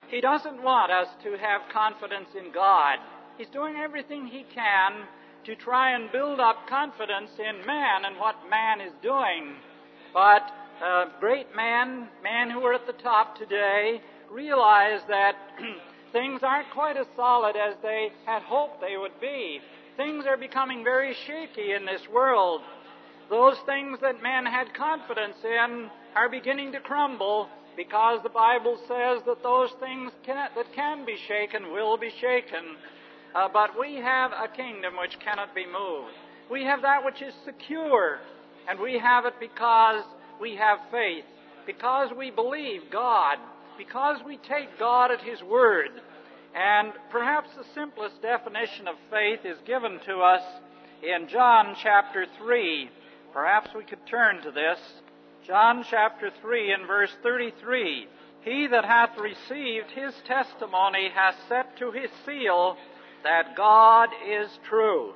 He doesn't want us to have confidence in God. He's doing everything he can to try and build up confidence in man and what man is doing. But great men who are at the top today, realize that things aren't quite as solid as they had hoped they would be. Things are becoming very shaky in this world. Those things that men had confidence in are beginning to crumble, because the Bible says that those things that can be shaken will be shaken. But we have a kingdom which cannot be moved. We have that which is secure, and we have it because we have faith, because we believe God, because we take God at His word. And perhaps the simplest definition of faith is given to us in John chapter 3. Perhaps we could turn to this. John chapter 3 and verse 33. He that hath received his testimony hath set to his seal that God is true.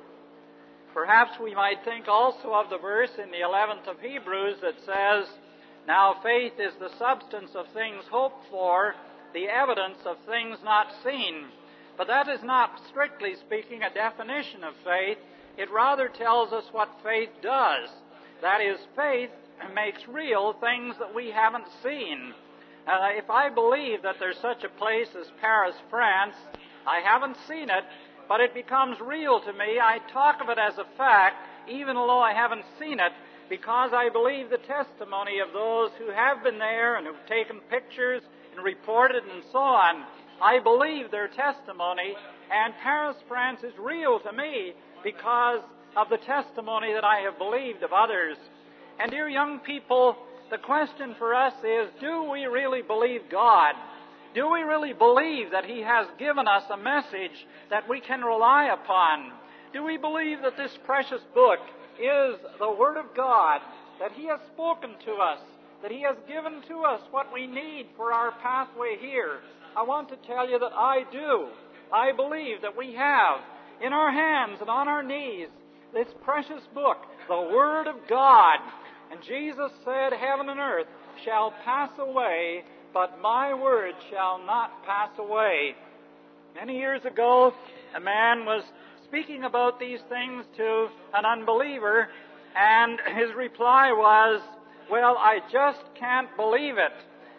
Perhaps we might think also of the verse in the 11th of Hebrews that says, Now faith is the substance of things hoped for, the evidence of things not seen. But that is not, strictly speaking, a definition of faith. It rather tells us what faith does. That is, faith makes real things that we haven't seen. If I believe that there's such a place as Paris, France, I haven't seen it, but it becomes real to me. I talk of it as a fact, even though I haven't seen it, because I believe the testimony of those who have been there and who've taken pictures and reported and so on. I believe their testimony, and Paris, France is real to me because of the testimony that I have believed of others. And dear young people, the question for us is, do we really believe God? Do we really believe that He has given us a message that we can rely upon? Do we believe that this precious book is the Word of God, that He has spoken to us, that He has given to us what we need for our pathway here? I want to tell you that I do. I believe that we have in our hands and on our knees this precious book, the Word of God. And Jesus said, Heaven and earth shall pass away, but my word shall not pass away. Many years ago, a man was speaking about these things to an unbeliever, and his reply was, Well, I just can't believe it.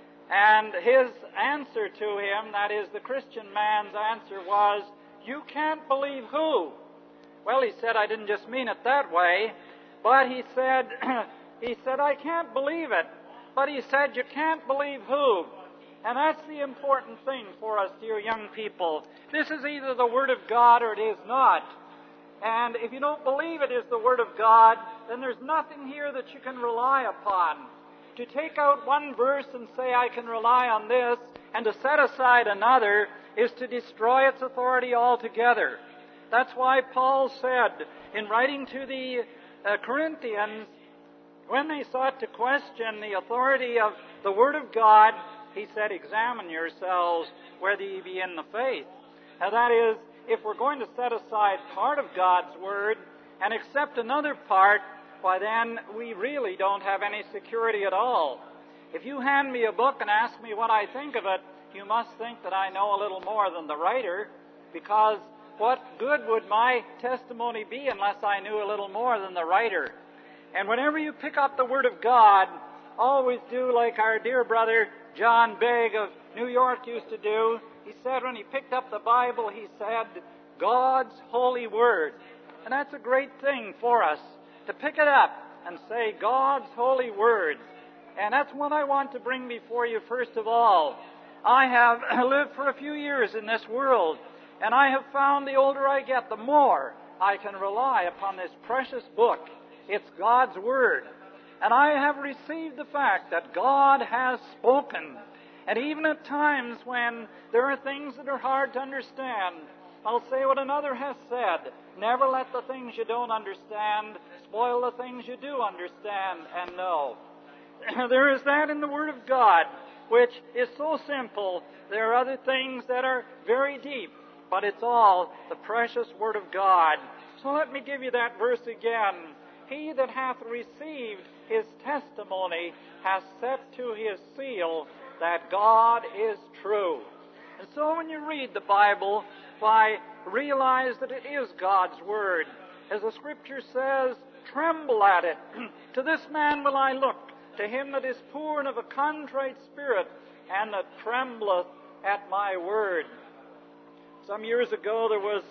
And his answer to him, that is the Christian man's answer, was, You can't believe who? Well, he said, I didn't just mean it that way, but he said, I can't believe it. But he said, you can't believe who? And that's the important thing for us, dear young people. This is either the Word of God or it is not. And if you don't believe it is the Word of God, then there's nothing here that you can rely upon. To take out one verse and say, I can rely on this, and to set aside another, is to destroy its authority altogether. That's why Paul said, in writing to the Corinthians, when they sought to question the authority of the Word of God, he said, Examine yourselves whether ye be in the faith. Now that is, if we're going to set aside part of God's Word and accept another part, why then we really don't have any security at all. If you hand me a book and ask me what I think of it, you must think that I know a little more than the writer, because what good would my testimony be unless I knew a little more than the writer? And whenever you pick up the Word of God, always do like our dear brother John Begg of New York used to do. He said when he picked up the Bible, he said, God's holy Word. And that's a great thing for us, to pick it up and say, God's holy Word. And that's what I want to bring before you first of all. I have lived for a few years in this world, and I have found the older I get, the more I can rely upon this precious book. It's God's Word. And I have received the fact that God has spoken. And even at times when there are things that are hard to understand, I'll say what another has said. Never let the things you don't understand spoil the things you do understand and know. There is that in the Word of God, which is so simple. There are other things that are very deep, but it's all the precious Word of God. So let me give you that verse again. He that hath received his testimony hath set to his seal that God is true. so when you read the Bible, why, realize that it is God's Word. As the Scripture says, tremble at it. To this man will I look, to him that is poor and of a contrite spirit, and that trembleth at my word. Some years ago there was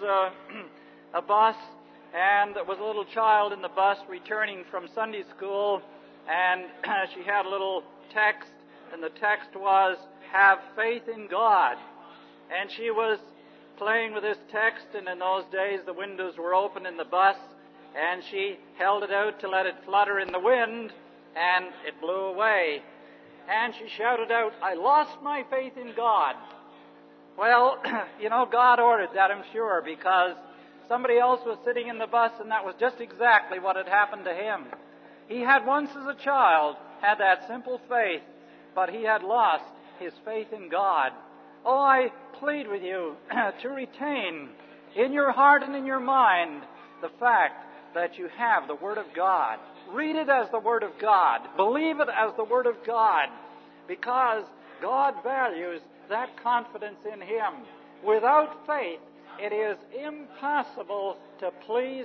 a bus, and there was a little child in the bus returning from Sunday school, and she had a little text, and the text was, have faith in God. And she was playing with this text, and in those days the windows were open in the bus, and she held it out to let it flutter in the wind, and it blew away. And she shouted out, I lost my faith in God. Well, God ordered that, I'm sure, because somebody else was sitting in the bus, and that was just exactly what had happened to him. He had once as a child had that simple faith, but he had lost his faith in God. Oh, I plead with you to retain in your heart and in your mind the fact that you have the Word of God. Read it as the Word of God. Believe it as the Word of God, because God values that confidence in Him. Without faith, it is impossible to please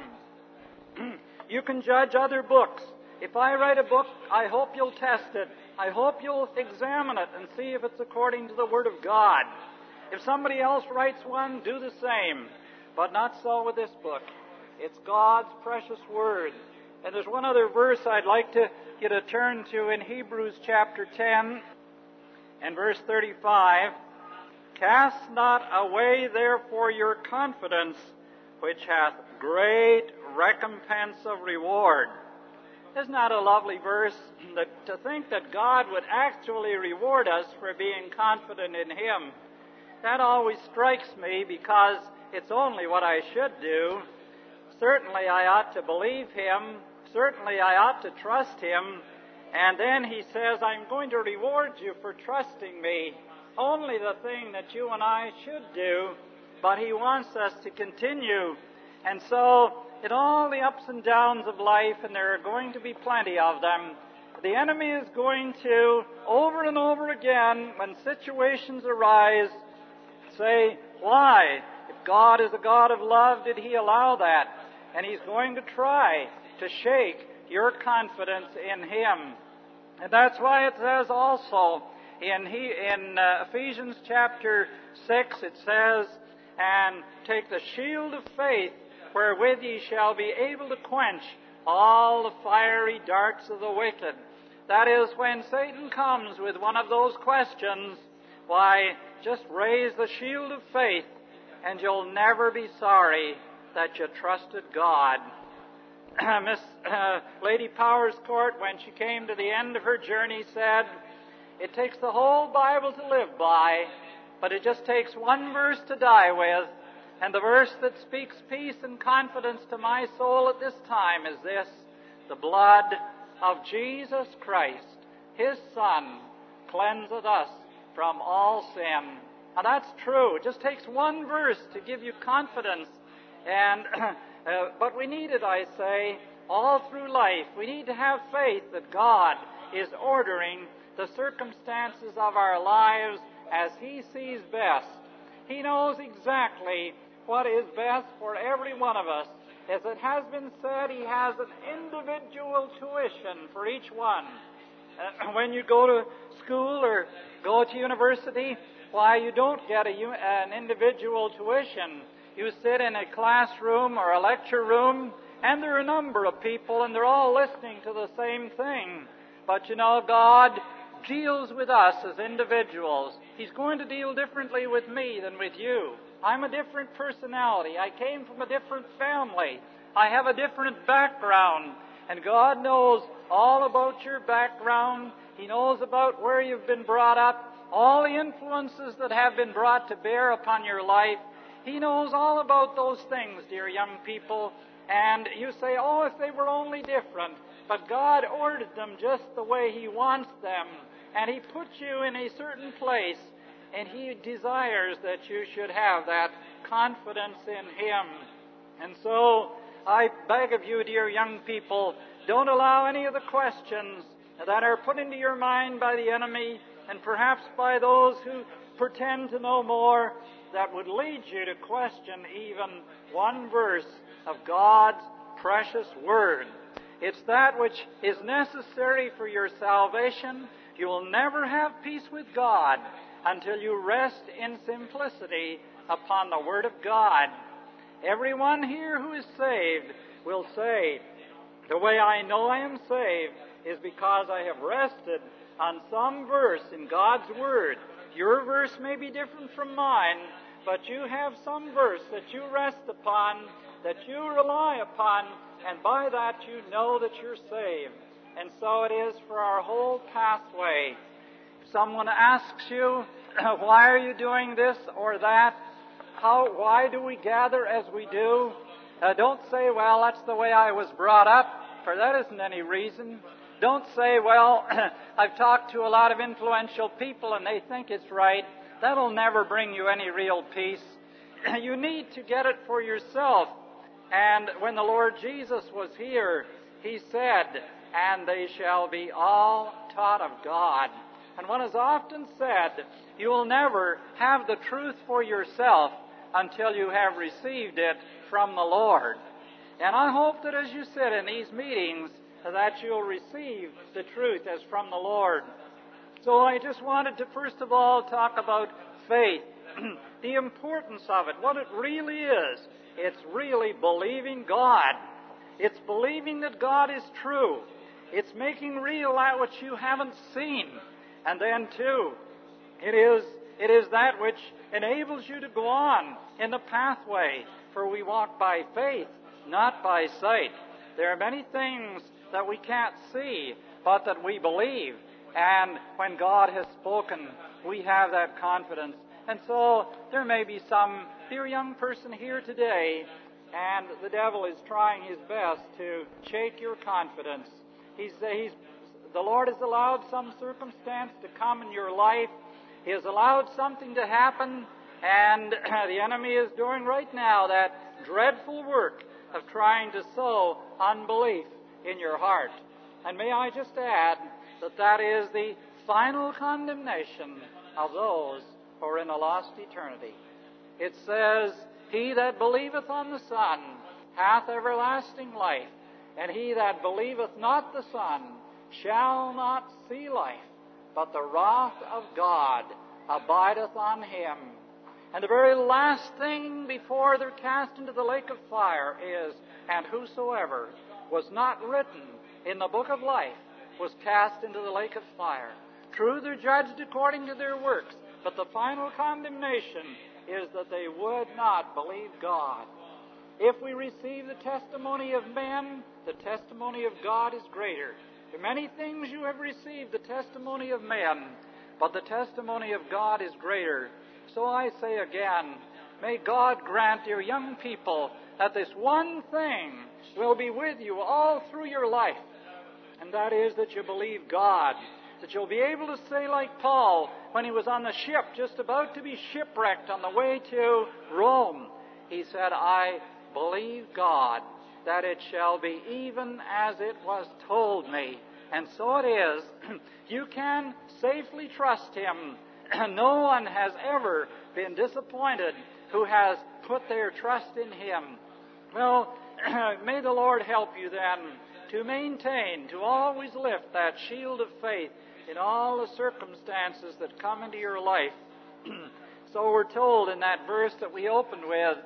Him. You can judge other books. If I write a book, I hope you'll test it. I hope you'll examine it and see if it's according to the Word of God. If somebody else writes one, do the same. But not so with this book. It's God's precious Word. And there's one other verse I'd like to get a turn to in Hebrews chapter 10 and verse 35. Cast not away therefore your confidence, which hath great recompense of reward. Isn't that a lovely verse? That to think that God would actually reward us for being confident in Him. That always strikes me because it's only what I should do. Certainly I ought to believe Him. Certainly I ought to trust Him. And then He says, I'm going to reward you for trusting me. Only the thing that you and I should do. But He wants us to continue. And so, in all the ups and downs of life, and there are going to be plenty of them, the enemy is going to, over and over again, when situations arise, say, why? If God is a God of love, did He allow that? And he's going to try to shake your confidence in Him. And that's why it says also in Ephesians chapter 6, it says, and take the shield of faith, wherewith ye shall be able to quench all the fiery darts of the wicked. That is, when Satan comes with one of those questions, why, just raise the shield of faith, and you'll never be sorry that you trusted God. Miss Lady Powerscourt, when she came to the end of her journey, said, it takes the whole Bible to live by, but it just takes one verse to die with. And the verse that speaks peace and confidence to my soul at this time is this: the blood of Jesus Christ, His Son, cleanseth us from all sin. And that's true. It just takes one verse to give you confidence. And but we need it, I say, all through life. We need to have faith that God is ordering the circumstances of our lives as He sees best. He knows exactly what is best for every one of us. As it has been said, He has an individual tuition for each one. When you go to school or go to university, why, you don't get an individual tuition. You sit in a classroom or a lecture room, and there are a number of people, and they're all listening to the same thing. But God deals with us as individuals. He's going to deal differently with me than with you. I'm a different personality. I came from a different family. I have a different background. And God knows all about your background. He knows about where you've been brought up, all the influences that have been brought to bear upon your life. He knows all about those things, dear young people. And you say, oh, if they were only different. But God ordered them just the way He wants them. And He put you in a certain place. And He desires that you should have that confidence in Him. And so, I beg of you, dear young people, don't allow any of the questions that are put into your mind by the enemy, and perhaps by those who pretend to know more that would lead you to question even one verse of God's precious Word. It's that which is necessary for your salvation. You will never have peace with God until you rest in simplicity upon the Word of God. Everyone here who is saved will say, the way I know I am saved is because I have rested on some verse in God's Word. Your verse may be different from mine, but you have some verse that you rest upon, that you rely upon, and by that you know that you're saved. And so it is for our whole pathway. If someone asks you, why are you doing this or that? Why do we gather as we do? Don't say, well, that's the way I was brought up, for that isn't any reason. Don't say, well, I've talked to a lot of influential people and they think it's right. That'll never bring you any real peace. You need to get it for yourself. And when the Lord Jesus was here, He said, and they shall be all taught of God. And one has often said, you will never have the truth for yourself until you have received it from the Lord. And I hope that as you sit in these meetings, that you'll receive the truth as from the Lord. So I just wanted to first of all talk about faith, the importance of it, what it really is. It's really believing God. It's believing that God is true. It's making real that which you haven't seen. And then too, it is that which enables you to go on in the pathway, for we walk by faith, not by sight. There are many things that we can't see, but that we believe. And when God has spoken, we have that confidence. And so there may be some dear young person here today, and the devil is trying his best to shake your confidence. The Lord has allowed some circumstance to come in your life. He has allowed something to happen, and the enemy is doing right now that dreadful work of trying to sow unbelief in your heart. And may I just add that that is the final condemnation of those who are in a lost eternity. It says, he that believeth on the Son hath everlasting life, and he that believeth not the Son shall not see life, but the wrath of God abideth on him. And the very last thing before they're cast into the lake of fire is, and whosoever was not written in the book of life was cast into the lake of fire. True, they're judged according to their works, but the final condemnation is that they would not believe God. If we receive the testimony of men, the testimony of God is greater. For many things you have received the testimony of men, but the testimony of God is greater. So I say again, may God grant, dear young people, that this one thing will be with you all through your life, and that is that you believe God, that you'll be able to say like Paul when he was on the ship just about to be shipwrecked on the way to Rome. He said, I believe God, that it shall be even as it was told me. And so it is. You can safely trust Him. No one has ever been disappointed who has put their trust in Him. Well, may the Lord help you then to maintain, to always lift that shield of faith in all the circumstances that come into your life. So we're told in that verse that we opened with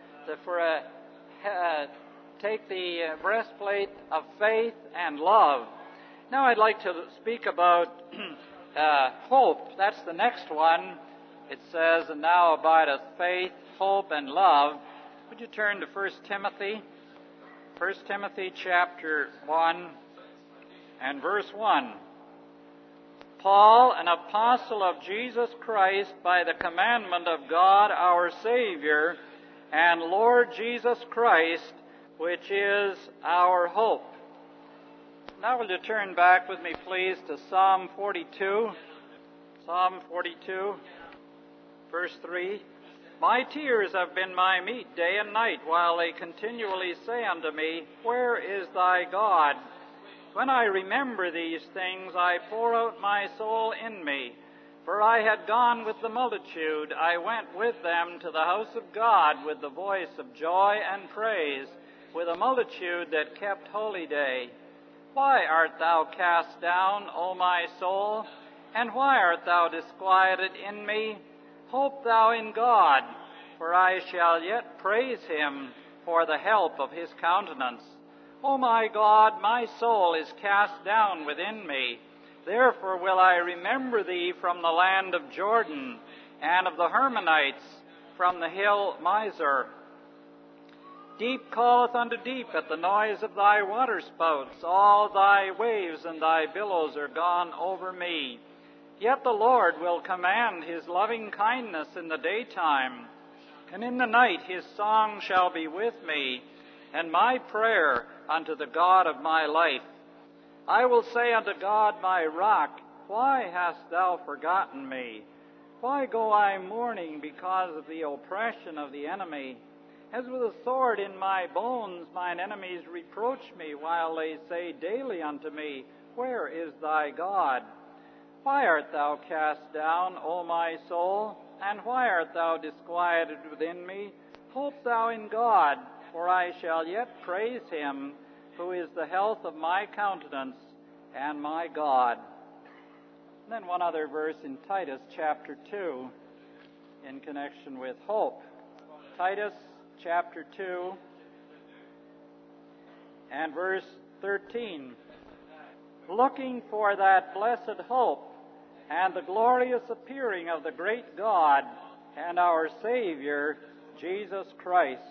that take the breastplate of faith and love. Now I'd like to speak about hope. That's the next one. It says, and now abideth faith, hope, and love. Would you turn to 1 Timothy? 1 Timothy chapter 1 and verse 1. Paul, an apostle of Jesus Christ, by the commandment of God our Savior, and Lord Jesus Christ, which is our hope. Now will you turn back with me, please, to Psalm 42. Psalm 42, verse 3. My tears have been my meat day and night, while they continually say unto me, where is thy God? When I remember these things, I pour out my soul in me. For I had gone with the multitude, I went with them to the house of God with the voice of joy and praise, with a multitude that kept holy day. Why art thou cast down, O my soul? And why art thou disquieted in me? Hope thou in God, for I shall yet praise him for the help of his countenance. O my God, my soul is cast down within me. Therefore will I remember thee from the land of Jordan, and of the Hermonites from the hill Mizar. Deep calleth unto deep at the noise of thy waterspouts. All thy waves and thy billows are gone over me. Yet the Lord will command his loving kindness in the daytime, and in the night his song shall be with me, and my prayer unto the God of my life. I will say unto God my rock, why hast thou forgotten me? Why go I mourning because of the oppression of the enemy? As with a sword in my bones mine enemies reproach me, while they say daily unto me, where is thy God? Why art thou cast down, O my soul? And why art thou disquieted within me? Hope thou in God, for I shall yet praise him, who is the health of my countenance and my God. And then one other verse in Titus chapter 2 in connection with hope. Titus chapter 2 and verse 13. Looking for that blessed hope and the glorious appearing of the great God and our Savior, Jesus Christ.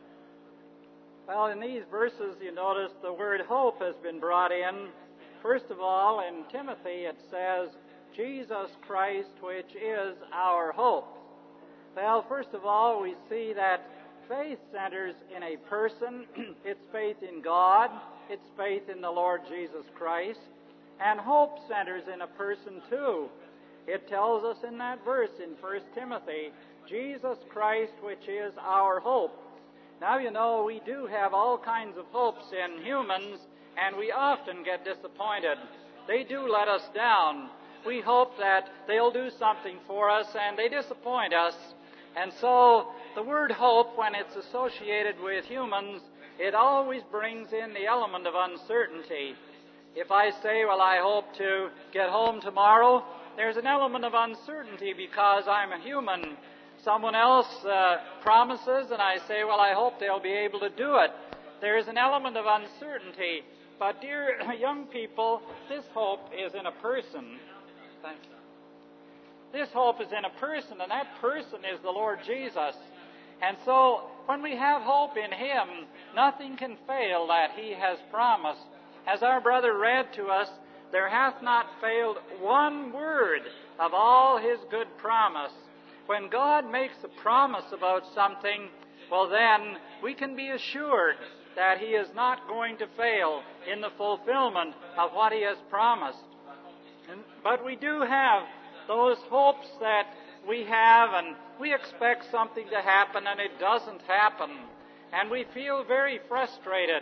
Well, in these verses, you notice the word hope has been brought in. First of all, in Timothy, it says, Jesus Christ, which is our hope. Well, first of all, we see that faith centers in a person. It's faith in God. It's faith in the Lord Jesus Christ. And hope centers in a person, too. It tells us in that verse in 1 Timothy, Jesus Christ, which is our hope. Now, you know, we do have all kinds of hopes in humans, and we often get disappointed. They do let us down. We hope that they'll do something for us, and they disappoint us. And so, the word hope, when it's associated with humans, it always brings in the element of uncertainty. If I say, well, I hope to get home tomorrow, there's an element of uncertainty because I'm a human. Someone else promises, and I say, well, I hope they'll be able to do it. There is an element of uncertainty. But, dear young people, this hope is in a person. Thank you. This hope is in a person, and that person is the Lord Jesus. And so, when we have hope in him, nothing can fail that he has promised. As our brother read to us, there hath not failed one word of all his good promise. When God makes a promise about something, well then, we can be assured that he is not going to fail in the fulfillment of what he has promised. But we do have those hopes that we have, and we expect something to happen, and it doesn't happen. And we feel very frustrated.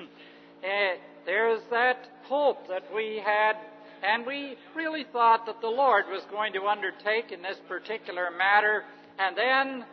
There's that hope that we had, and we really thought that the Lord was going to undertake in this particular matter, and then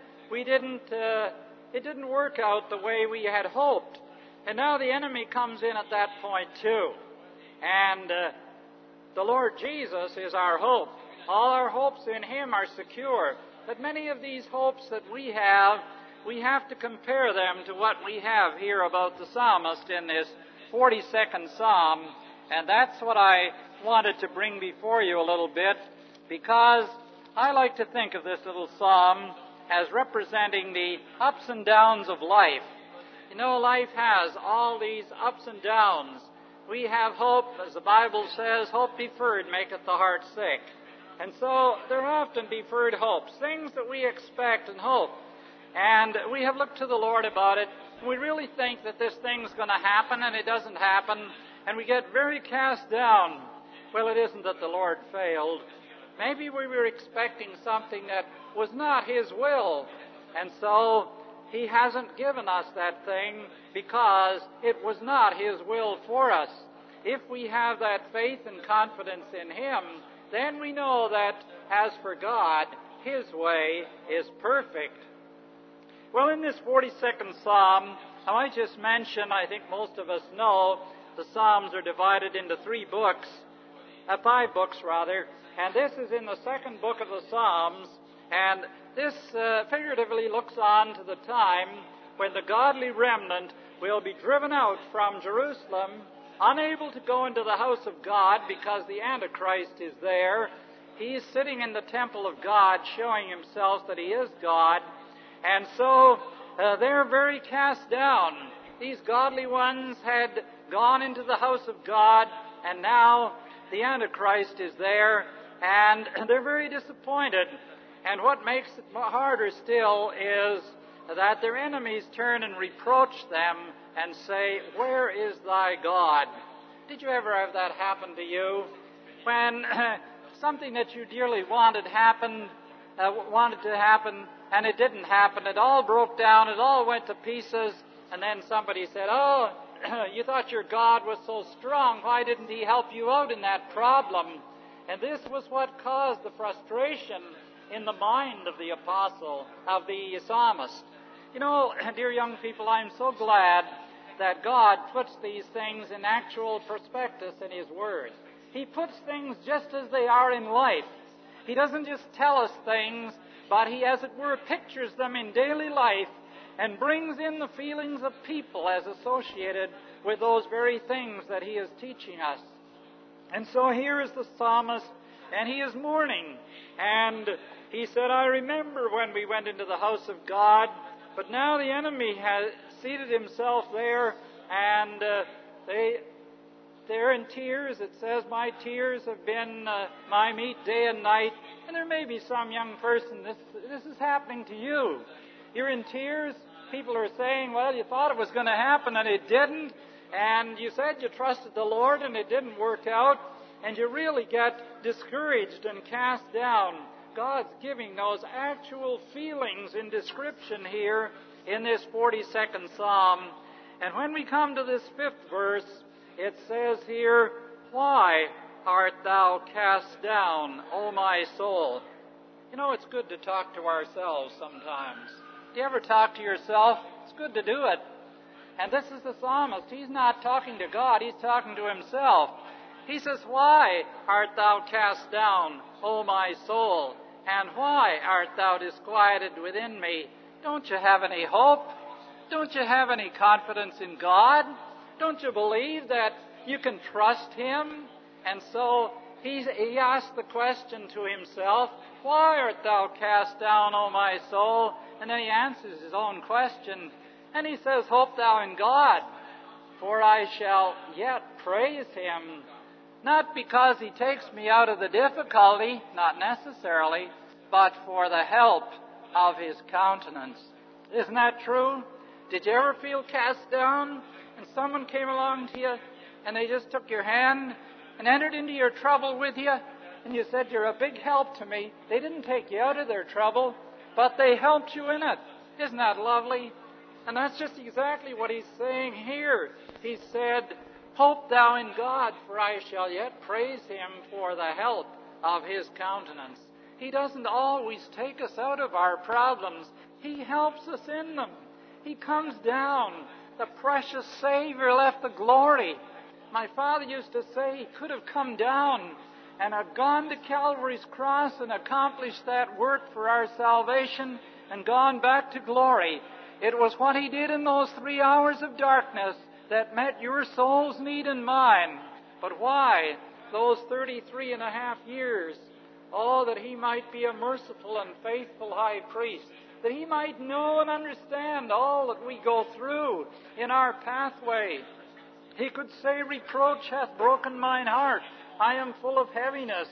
it didn't work out the way we had hoped. And now the enemy comes in at that point too. And the Lord Jesus is our hope. All our hopes in him are secure. But many of these hopes that we have to compare them to what we have here about the psalmist in this 42nd Psalm, and that's what I wanted to bring before you a little bit, because I like to think of this little psalm as representing the ups and downs of life. You know, life has all these ups and downs. We have hope, as the Bible says, hope deferred maketh the heart sick. And so there are often deferred hopes, things that we expect and hope. And we have looked to the Lord about it. We really think that this thing's going to happen, and it doesn't happen, and we get very cast down. Well, it isn't that the Lord failed. Maybe we were expecting something that was not his will, and so he hasn't given us that thing because it was not his will for us. If we have that faith and confidence in him, then we know that as for God, His way is perfect. Well, in this 42nd Psalm, I might just mention, I think most of us know, the Psalms are divided into 5 books, and this is in the second book of the Psalms, and this figuratively looks on to the time when the godly remnant will be driven out from Jerusalem, unable to go into the house of God because the Antichrist is there. He's sitting in the temple of God, showing himself that he is God, and so they're very cast down. These godly ones had gone into the house of God, and now the Antichrist is there, and they're very disappointed. And what makes it harder still is that their enemies turn and reproach them and say, "Where is thy God?" Did you ever have that happen to you? When something that you dearly wanted to happen, and it didn't happen. It all broke down. It all went to pieces. And then somebody said, "Oh, you thought your God was so strong. Why didn't He help you out in that problem?" And this was what caused the frustration in the mind of the psalmist. You know, dear young people, I'm so glad that God puts these things in actual prospectus in His Word. He puts things just as they are in life. He doesn't just tell us things, but He, as it were, pictures them in daily life and brings in the feelings of people as associated with those very things that He is teaching us. And so here is the psalmist, and he is mourning. And he said, "I remember when we went into the house of God, but now the enemy has seated himself there, and they're in tears." It says, "My tears have been my meat day and night." And there may be some young person, this is happening to you. You're in tears. People are saying, "Well, you thought it was going to happen and it didn't. And you said you trusted the Lord and it didn't work out." And you really get discouraged and cast down. God's giving those actual feelings in description here in this 42nd Psalm. And when we come to this 5th verse, it says here, "Why art thou cast down, O my soul?" You know, it's good to talk to ourselves sometimes. Do you ever talk to yourself? It's good to do it. And this is the psalmist. He's not talking to God. He's talking to himself. He says, "Why art thou cast down, O my soul? And why art thou disquieted within me?" Don't you have any hope? Don't you have any confidence in God? Don't you believe that you can trust Him? And so he asked the question to himself, "Why art thou cast down, O my soul?" And then he answers his own question. And he says, "Hope thou in God, for I shall yet praise Him." Not because He takes me out of the difficulty, not necessarily, but for the help of His countenance. Isn't that true? Did you ever feel cast down and someone came along to you and they just took your hand and entered into your trouble with you and you said, "You're a big help to me"? They didn't take you out of their trouble, but they helped you in it. Isn't that lovely? And that's just exactly what he's saying here. He said, "Hope thou in God, for I shall yet praise Him for the help of His countenance." He doesn't always take us out of our problems. He helps us in them. He comes down. The precious Savior left the glory. My father used to say He could have come down and had gone to Calvary's cross and accomplished that work for our salvation and gone back to glory. It was what He did in those 3 hours of darkness that met your soul's need and mine. But why? Those 33 and a half years. Oh, that He might be a merciful and faithful high priest, that He might know and understand all that we go through in our pathway. He could say, "Reproach hath broken mine heart. I am full of heaviness.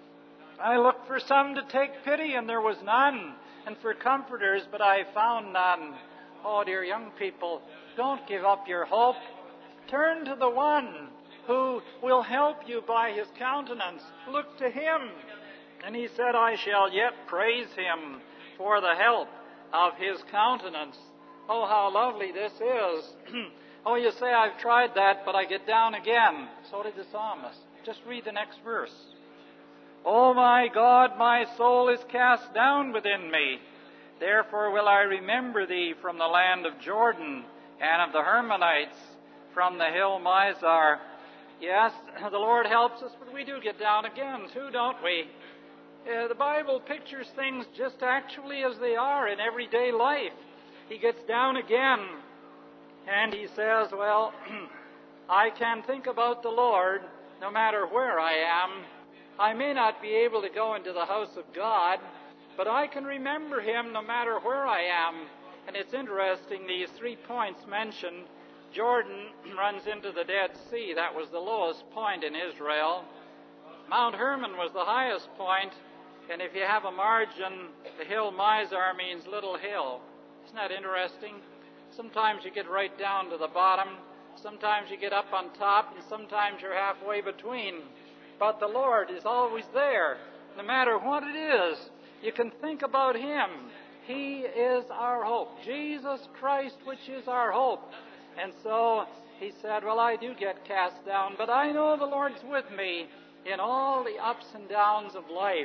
I looked for some to take pity, and there was none, and for comforters, but I found none." Oh, dear young people, don't give up your hope. Turn to the one who will help you by His countenance. Look to Him. And he said, "I shall yet praise Him for the help of His countenance." Oh, how lovely this is. Oh, you say, "I've tried that, but I get down again." So did the psalmist. Just read the next verse. O my God, my soul is cast down within me. Therefore will I remember thee from the land of Jordan and of the Hermonites, from the hill Mizar. Yes, the Lord helps us, but we do get down again too, don't we? The Bible pictures things just actually as they are in everyday life. He gets down again, and he says, well, I can think about the Lord no matter where I am. I may not be able to go into the house of God, but I can remember Him no matter where I am. And it's interesting, these 3 points mentioned. Jordan runs into the Dead Sea. That was the lowest point in Israel. Mount Hermon was the highest point. And if you have a margin, the hill Mizar means little hill. Isn't that interesting? Sometimes you get right down to the bottom. Sometimes you get up on top, and sometimes you're halfway between. But the Lord is always there, no matter what it is. You can think about Him. He is our hope. Jesus Christ, which is our hope. And so he said, well, I do get cast down, but I know the Lord's with me in all the ups and downs of life.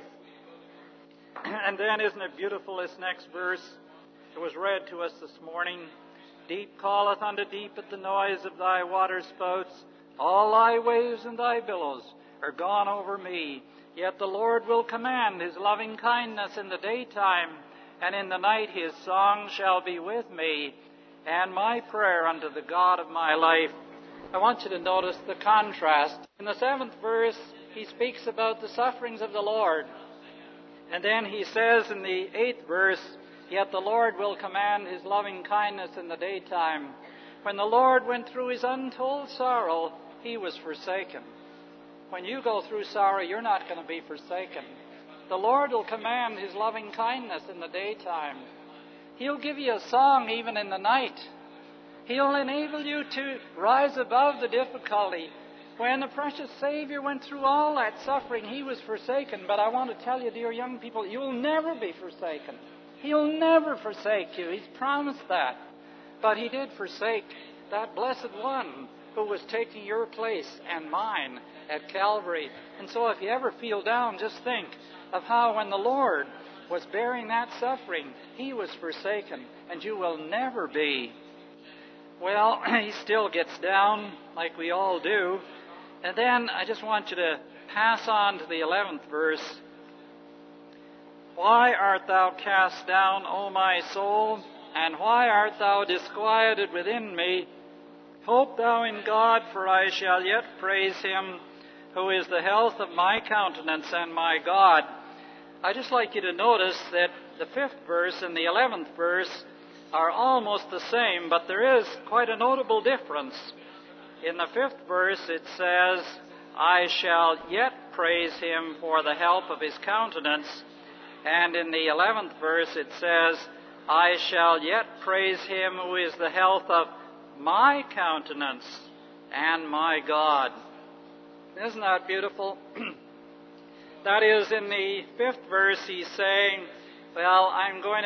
And then, isn't it beautiful, this next verse? It was read to us this morning. Deep calleth unto deep at the noise of thy waterspouts. All thy waves and thy billows are gone over me. Yet the Lord will command His loving kindness in the daytime, and in the night His song shall be with me, and my prayer unto the God of my life. I want you to notice the contrast. In the 7th verse, he speaks about the sufferings of the Lord. And then he says in the 8th verse, yet the Lord will command His loving kindness in the daytime. When the Lord went through His untold sorrow, He was forsaken. When you go through sorrow, you're not going to be forsaken. The Lord will command His loving kindness in the daytime. He'll give you a song even in the night. He'll enable you to rise above the difficulty. When the precious Savior went through all that suffering, He was forsaken. But I want to tell you, dear young people, you'll never be forsaken. He'll never forsake you. He's promised that. But He did forsake that blessed one who was taking your place and mine at Calvary. And so if you ever feel down, just think of how when the Lord was bearing that suffering, He was forsaken, and you will never be. Well, He still gets down, like we all do. And then I just want you to pass on to the 11th verse. Why art thou cast down, O my soul? And why art thou disquieted within me? Hope thou in God, for I shall yet praise Him, who is the health of my countenance and my God. I'd just like you to notice that the 5th verse and the 11th verse are almost the same, but there is quite a notable difference. In the 5th verse it says, I shall yet praise Him for the help of His countenance. And in the 11th verse it says, I shall yet praise Him who is the health of my countenance and my God. Isn't that beautiful? That is, in the 5th verse, he's saying, well, I'm going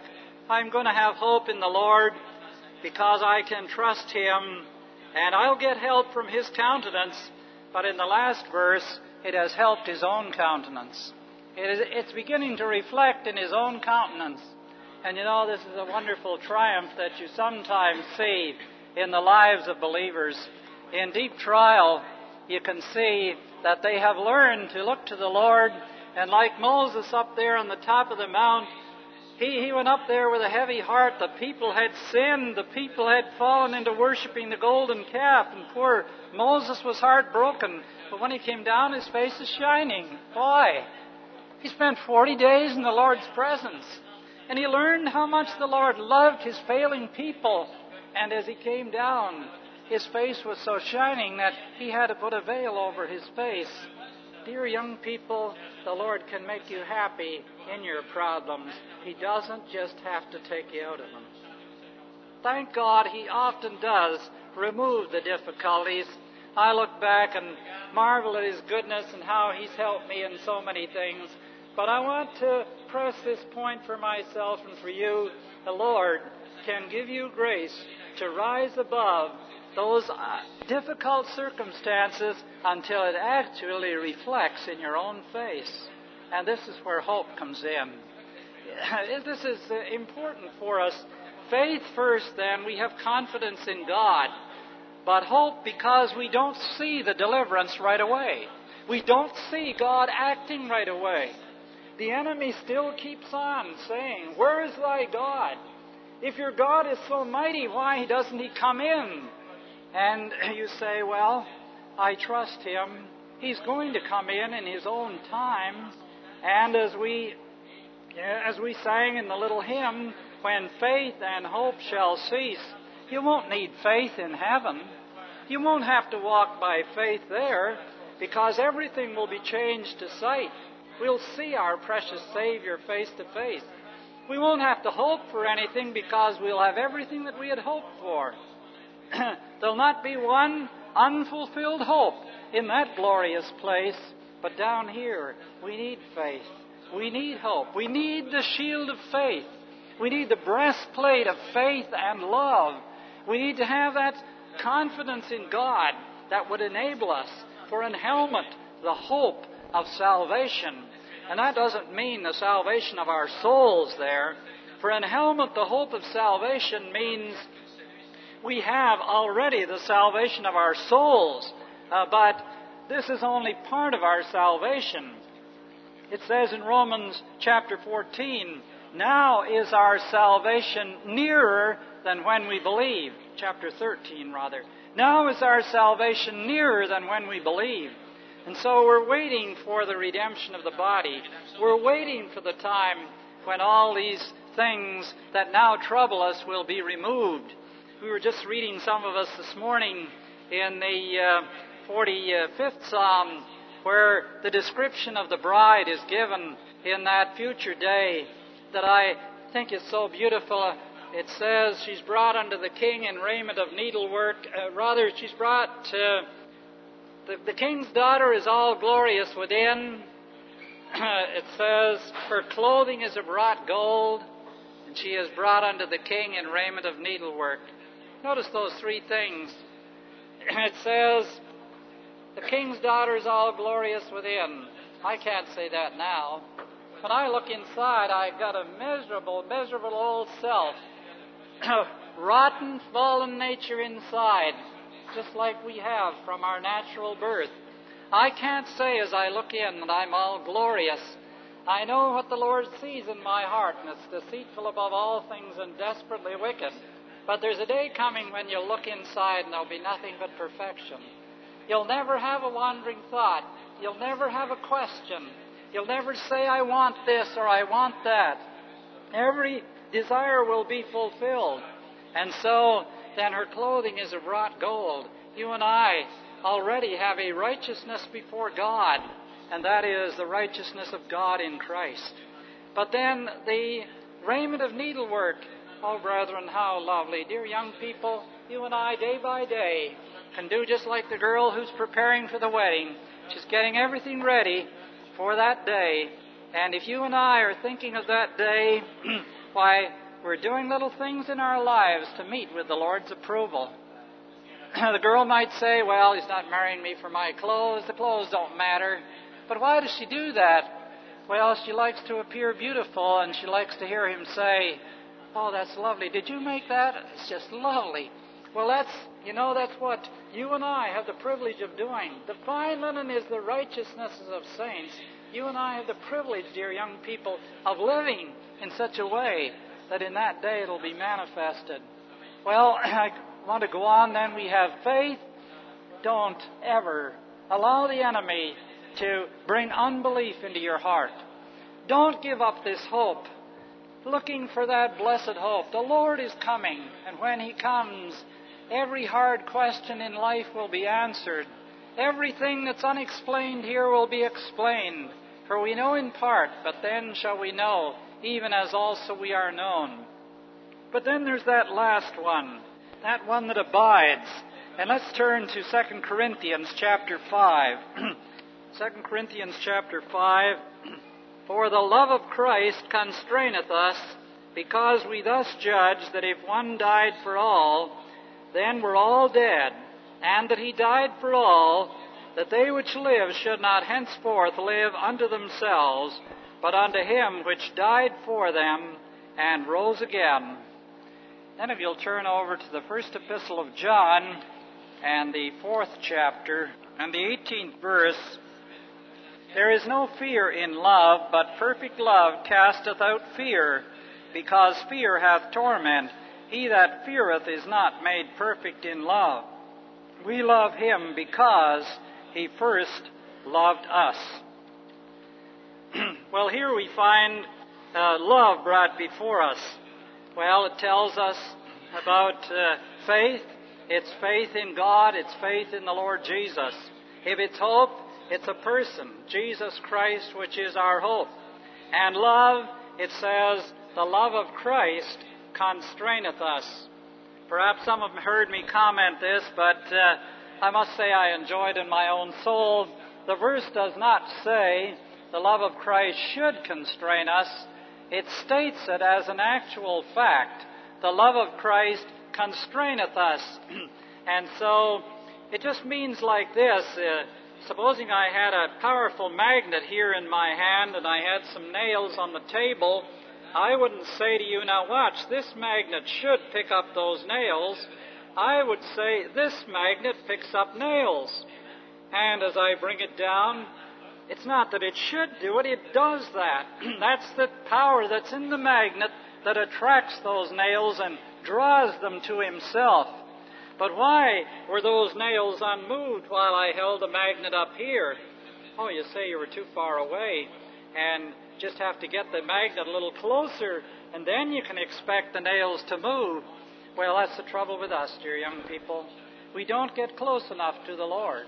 to have hope in the Lord because I can trust Him, and I'll get help from His countenance. But in the last verse, it has helped His own countenance. It's beginning to reflect in His own countenance. And you know, this is a wonderful triumph that you sometimes see in the lives of believers. In deep trial, you can see that they have learned to look to the Lord. And like Moses up there on the top of the mount, he went up there with a heavy heart. The people had sinned. The people had fallen into worshiping the golden calf. And poor Moses was heartbroken. But when he came down, his face is shining. Why? He spent 40 days in the Lord's presence. And he learned how much the Lord loved His failing people. And as he came down, his face was so shining that he had to put a veil over his face. Dear young people, the Lord can make you happy in your problems. He doesn't just have to take you out of them. Thank God He often does remove the difficulties. I look back and marvel at His goodness and how He's helped me in so many things. But I want to press this point for myself and for you. The Lord can give you grace to rise above those difficult circumstances until it actually reflects in your own face. And this is where hope comes in. This is important for us. Faith first, then, we have confidence in God. But hope because we don't see the deliverance right away. We don't see God acting right away. The enemy still keeps on saying, "Where is thy God? If your God is so mighty, why doesn't he come in?" And you say, "Well, I trust him. He's going to come in his own time." And as we sang in the little hymn, when faith and hope shall cease, you won't need faith in heaven. You won't have to walk by faith there, because everything will be changed to sight. We'll see our precious Savior face to face. We won't have to hope for anything, because we'll have everything that we had hoped for. There'll not be one unfulfilled hope in that glorious place. But down here, we need faith. We need hope. We need the shield of faith. We need the breastplate of faith and love. We need to have that confidence in God that would enable us for an helmet, the hope of salvation. And that doesn't mean the salvation of our souls there. For an helmet, the hope of salvation means we have already the salvation of our souls. But this is only part of our salvation. It says in Romans chapter 14, "Now is our salvation nearer than when we believed." Chapter 13, rather. "Now is our salvation nearer than when we believed." And so we're waiting for the redemption of the body. We're waiting for the time when all these things that now trouble us will be removed. We were just reading, some of us this morning, in the 45th Psalm, where the description of the bride is given in that future day that I think is so beautiful. It says she's brought unto the king in raiment of needlework. She's brought to the king's daughter is all glorious within. It says her clothing is of wrought gold, and she is brought unto the king in raiment of needlework. Notice those three things. It says the king's daughter is all glorious within. I can't say that now. When I look inside, I've got a miserable, miserable old self. Rotten, fallen nature inside, just like we have from our natural birth. I can't say as I look in that I'm all glorious. I know what the Lord sees in my heart, and it's deceitful above all things and desperately wicked. But there's a day coming when you'll look inside and there'll be nothing but perfection. You'll never have a wandering thought. You'll never have a question. You'll never say, "I want this" or "I want that." Every desire will be fulfilled. And so, then her clothing is of wrought gold. You and I already have a righteousness before God, and that is the righteousness of God in Christ. But then the raiment of needlework. Oh, brethren, how lovely. Dear young people, you and I, day by day, can do just like the girl who's preparing for the wedding. She's getting everything ready for that day. And if you and I are thinking of that day, why, we're doing little things in our lives to meet with the Lord's approval. The girl might say, "Well, he's not marrying me for my clothes. The clothes don't matter." But why does she do that? Well, she likes to appear beautiful, and she likes to hear him say, "Oh, that's lovely. Did you make that? It's just lovely." Well, that's what you and I have the privilege of doing. The fine linen is the righteousnesses of saints. You and I have the privilege, dear young people, of living in such a way that in that day it'll be manifested. Well, I want to go on then. We have faith. Don't ever allow the enemy to bring unbelief into your heart. Don't give up this hope. Looking for that blessed hope. The Lord is coming, and when He comes, every hard question in life will be answered. Everything that's unexplained here will be explained. For we know in part, but then shall we know, even as also we are known. But then there's that last one, that one that abides. And let's turn to 2 Corinthians chapter 5. 2 Corinthians chapter 5. "For the love of Christ constraineth us, because we thus judge that if one died for all, then were all dead, and that he died for all, that they which live should not henceforth live unto themselves, but unto him which died for them and rose again. Then if you'll turn over to the first epistle of John and the 4th chapter and the 18th verse, there is no fear in love, but perfect love casteth out fear, because fear hath torment. He that feareth is not made perfect in love. We love him because he first loved us. Well, here we find love brought before us. Well, it tells us about faith. It's faith in God. It's faith in the Lord Jesus. If it's hope, it's a person, Jesus Christ, which is our hope. And love, it says, the love of Christ constraineth us. Perhaps some have heard me comment this, but I must say I enjoyed in my own soul. The verse does not say the love of Christ should constrain us. It states it as an actual fact. The love of Christ constraineth us. And so it just means like this. Supposing I had a powerful magnet here in my hand and I had some nails on the table, I wouldn't say to you, now watch, this magnet should pick up those nails. I would say, this magnet picks up nails. And as I bring it down, it's not that it should do it, it does that. That's the power that's in the magnet that attracts those nails and draws them to himself. But why were those nails unmoved while I held the magnet up here? Oh, you say you were too far away, and just have to get the magnet a little closer, and then you can expect the nails to move. Well, that's the trouble with us, dear young people. We don't get close enough to the Lord.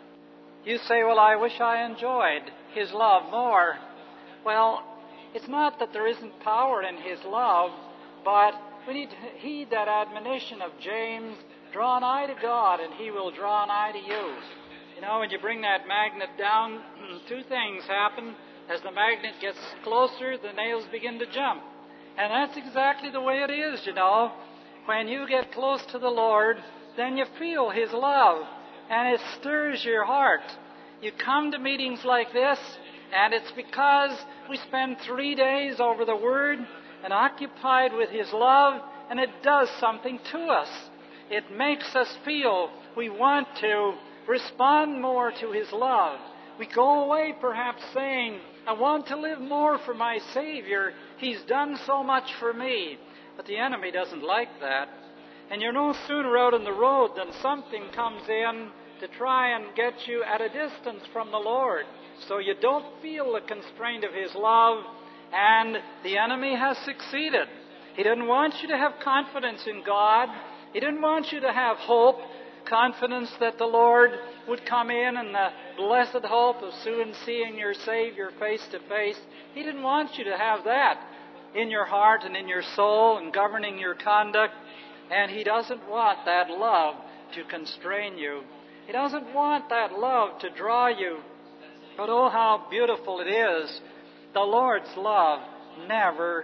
You say, well, I wish I enjoyed his love more. Well, it's not that there isn't power in his love, but we need to heed that admonition of James, draw nigh to God, and he will draw nigh to you. You know, when you bring that magnet down, two things happen. As the magnet gets closer, the nails begin to jump. And that's exactly the way it is, you know. When you get close to the Lord, then you feel his love, and it stirs your heart. You come to meetings like this, and it's because we spend 3 days over the Word and occupied with his love, and it does something to us. It makes us feel we want to respond more to his love. We go away perhaps saying, I want to live more for my Savior. He's done so much for me. But the enemy doesn't like that. And you're no sooner out on the road than something comes in to try and get you at a distance from the Lord, so you don't feel the constraint of his love, and the enemy has succeeded. He didn't want you to have confidence in God. He didn't want you to have hope, confidence that the Lord would come in and the blessed hope of soon seeing your Savior face to face. He didn't want you to have that in your heart and in your soul and governing your conduct. And he doesn't want that love to constrain you. He doesn't want that love to draw you. But oh, how beautiful it is. The Lord's love never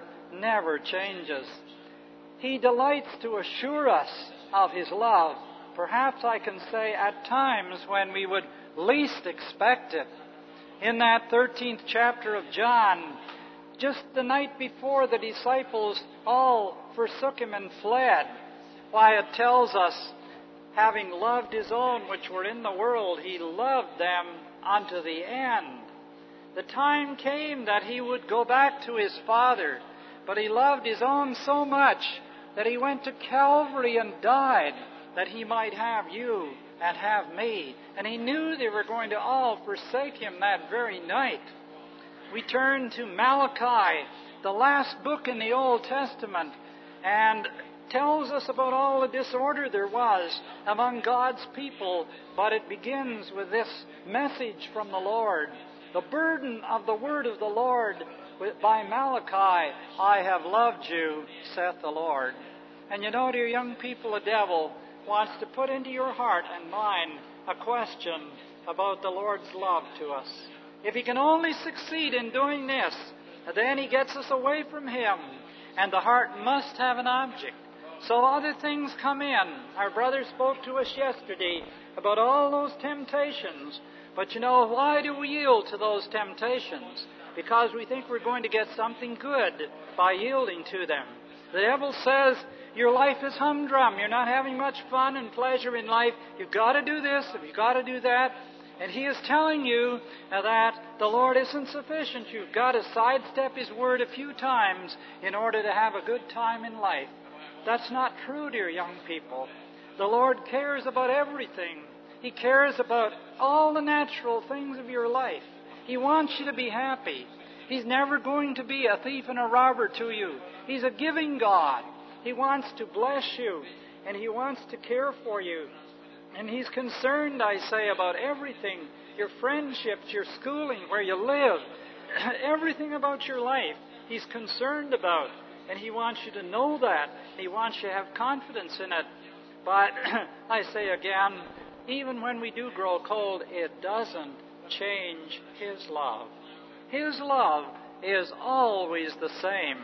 changes. He delights to assure us of his love. Perhaps I can say at times when we would least expect it. In that 13th chapter of John, just the night before the disciples all forsook him and fled, why, it tells us, having loved his own which were in the world, he loved them unto the end. The time came that he would go back to his Father, but he loved his own so much that he went to Calvary and died that he might have you and have me. And he knew they were going to all forsake him that very night. We turn to Malachi, the last book in the Old Testament, and tells us about all the disorder there was among God's people, but it begins with this message from the Lord. The burden of the word of the Lord by Malachi, I have loved you, saith the Lord. And you know, dear young people, the devil wants to put into your heart and mind a question about the Lord's love to us. If he can only succeed in doing this, then he gets us away from him. And the heart must have an object. So other things come in. Our brother spoke to us yesterday about all those temptations. But you know, why do we yield to those temptations? Because we think we're going to get something good by yielding to them. The devil says, your life is humdrum. You're not having much fun and pleasure in life. You've got to do this, you've got to do that. And he is telling you that the Lord isn't sufficient. You've got to sidestep His Word a few times in order to have a good time in life. That's not true, dear young people. The Lord cares about everything. He cares about all the natural things of your life. He wants you to be happy. He's never going to be a thief and a robber to you. He's a giving God. He wants to bless you, and He wants to care for you. And He's concerned, I say, about everything. Your friendships, your schooling, where you live, everything about your life He's concerned about. And He wants you to know that. He wants you to have confidence in it. But I say again, even when we do grow cold, it doesn't change His love. His love is always the same.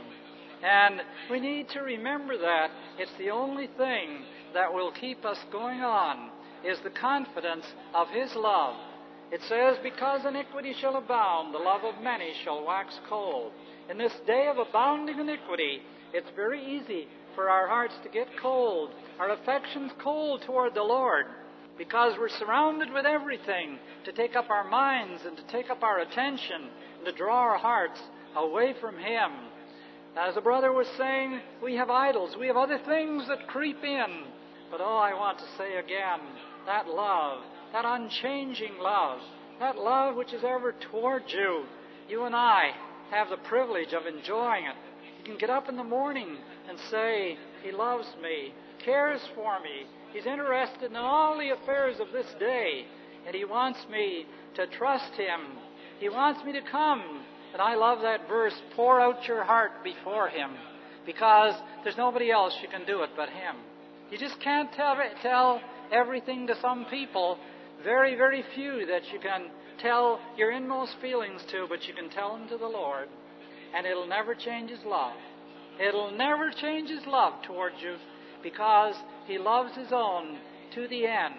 And we need to remember that. It's the only thing that will keep us going on, is the confidence of His love. It says, because iniquity shall abound, the love of many shall wax cold. In this day of abounding iniquity, it's very easy for our hearts to get cold, our affections cold toward the Lord, because we're surrounded with everything to take up our minds and to take up our attention and to draw our hearts away from Him. As the brother was saying, we have idols, we have other things that creep in. But I want to say again, that love, that unchanging love, that love which is ever toward you, you and I have the privilege of enjoying it. You can get up in the morning and say, He loves me, cares for me, He's interested in all the affairs of this day, and He wants me to trust Him. He wants me to come. And I love that verse, pour out your heart before Him, because there's nobody else you can do it but Him. You just can't tell everything to some people. Very, very few that you can tell your inmost feelings to, but you can tell them to the Lord. And it'll never change His love. It'll never change His love towards you, because He loves His own to the end.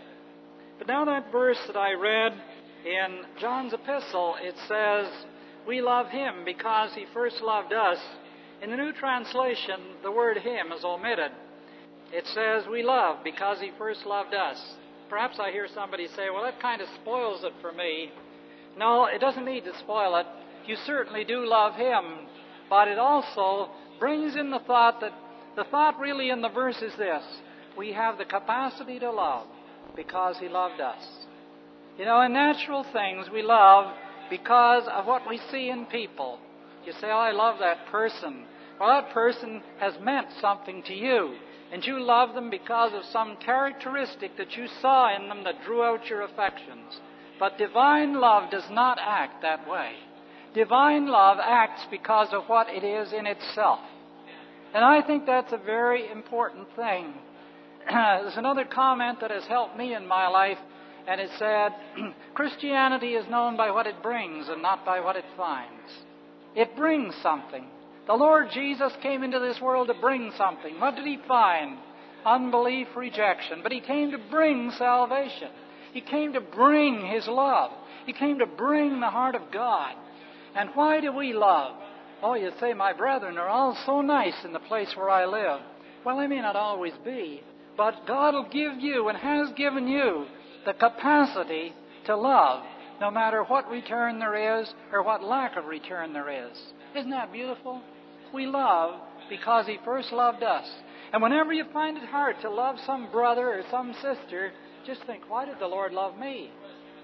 But now that verse that I read in John's epistle, it says, we love Him because He first loved us. In the New Translation, the word Him is omitted. It says, we love because He first loved us. Perhaps I hear somebody say, well, that kind of spoils it for me. No, it doesn't need to spoil it. You certainly do love Him. But it also brings in the thought that the thought really in the verse is this: we have the capacity to love because He loved us. You know, in natural things we love because of what we see in people. You say, I love that person. Well, that person has meant something to you, and you love them because of some characteristic that you saw in them that drew out your affections. But divine love does not act that way. Divine love acts because of what it is in itself. And I think that's a very important thing. There's another comment that has helped me in my life, and it said, Christianity is known by what it brings and not by what it finds. It brings something. The Lord Jesus came into this world to bring something. What did He find? Unbelief, rejection. But He came to bring salvation. He came to bring His love. He came to bring the heart of God. And why do we love? Oh, you say, my brethren are all so nice in the place where I live. Well, they may not always be, but God will give you and has given you the capacity to love, no matter what return there is or what lack of return there is. Isn't that beautiful? We love because He first loved us. And whenever you find it hard to love some brother or some sister, just think, why did the Lord love me?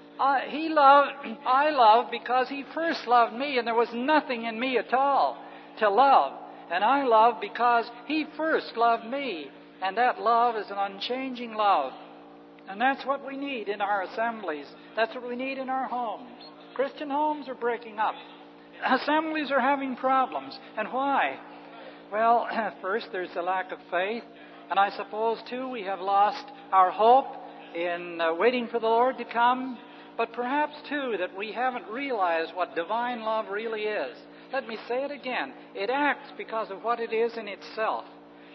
I love because He first loved me, and there was nothing in me at all to love. And I love because He first loved me, and that love is an unchanging love. And that's what we need in our assemblies. That's what we need in our homes. Christian homes are breaking up. Assemblies are having problems. And why? Well, first there's the lack of faith. And I suppose, too, we have lost our hope in waiting for the Lord to come. But perhaps, too, that we haven't realized what divine love really is. Let me say it again. It acts because of what it is in itself.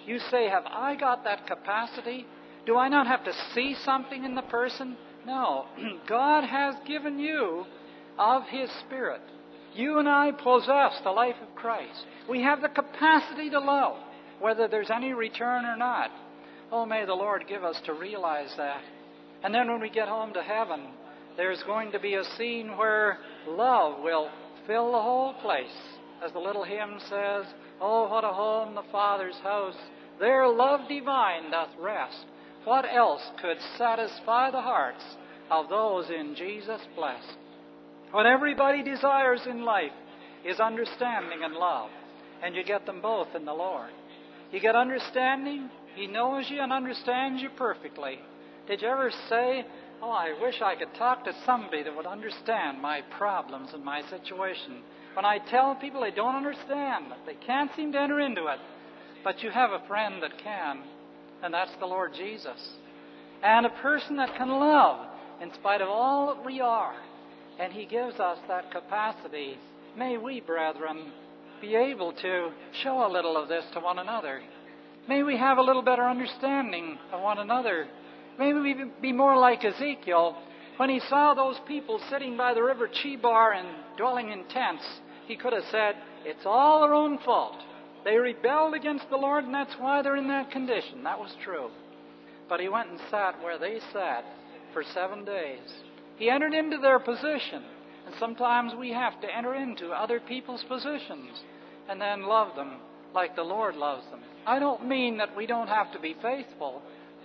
You say, have I got that capacity? Do I not have to see something in the person? No. God has given you of His Spirit. You and I possess the life of Christ. We have the capacity to love, whether there's any return or not. Oh, may the Lord give us to realize that. And then when we get home to heaven, there's going to be a scene where love will fill the whole place. As the little hymn says, oh, what a home the Father's house, there love divine doth rest. What else could satisfy the hearts of those in Jesus blessed? What everybody desires in life is understanding and love. And you get them both in the Lord. You get understanding. He knows you and understands you perfectly. Did you ever say, oh, I wish I could talk to somebody that would understand my problems and my situation? When I tell people they don't understand, they can't seem to enter into it. But you have a friend that can, and that's the Lord Jesus. And a person that can love in spite of all that we are. And He gives us that capacity. May we, brethren, be able to show a little of this to one another. May we have a little better understanding of one another. May we be more like Ezekiel. When he saw those people sitting by the river Chebar and dwelling in tents, he could have said, it's all their own fault. They rebelled against the Lord, and that's why they're in that condition. That was true. But he went and sat where they sat for 7 days. He entered into their position. And sometimes we have to enter into other people's positions and then love them like the Lord loves them. I don't mean that we don't have to be faithful.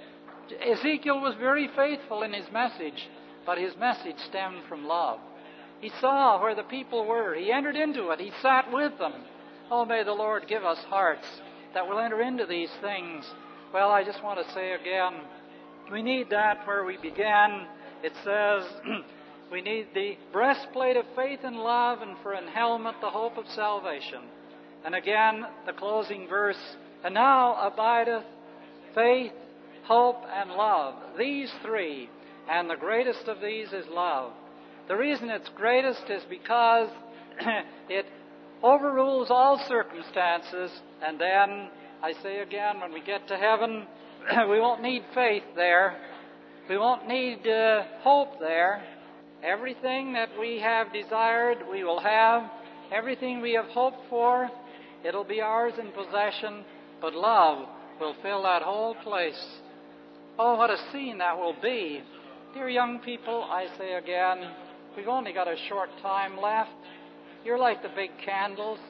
Ezekiel was very faithful in his message, but his message stemmed from love. He saw where the people were. He entered into it. He sat with them. Oh, may the Lord give us hearts that will enter into these things. Well, I just want to say again, we need that where we began. It says we need the breastplate of faith and love, and for an helmet the hope of salvation. And again, the closing verse, and now abideth faith, hope, and love. These three, and the greatest of these is love. The reason it's greatest is because it overrules all circumstances. And then, I say again, when we get to heaven, we won't need faith there. We won't need hope there. Everything that we have desired, we will have. Everything we have hoped for, it'll be ours in possession. But love will fill that whole place. Oh, what a scene that will be. Dear young people, I say again, we've only got a short time left. You're like the big candles.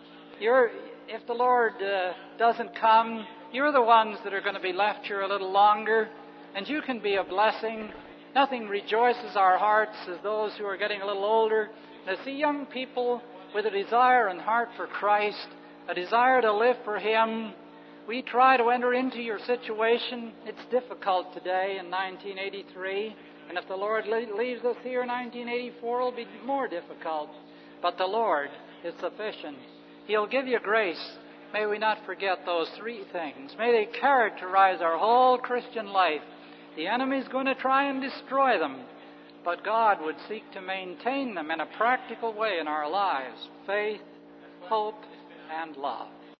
If the Lord doesn't come, you're the ones that are going to be left here a little longer, and you can be a blessing. Nothing rejoices our hearts as those who are getting a little older. To see young people with a desire and heart for Christ, a desire to live for Him. We try to enter into your situation. It's difficult today in 1983. And if the Lord leaves us here in 1984, it'll be more difficult. But the Lord is sufficient. He'll give you grace. May we not forget those three things. May they characterize our whole Christian life. The enemy's going to try and destroy them, but God would seek to maintain them in a practical way in our lives. Faith, hope, and love.